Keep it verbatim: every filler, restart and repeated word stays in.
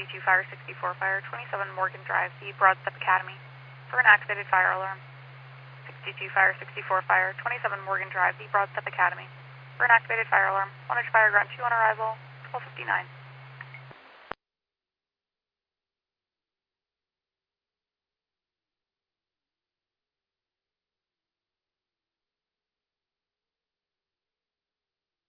sixty-two Fire, sixty-four Fire, twenty-seven Morgan Drive, the Broadstep Academy, for an activated fire alarm. sixty-two Fire, sixty-four Fire, twenty-seven Morgan Drive, the Broadstep Academy, for an activated fire alarm. One inch fire ground two on arrival, twelve fifty-nine.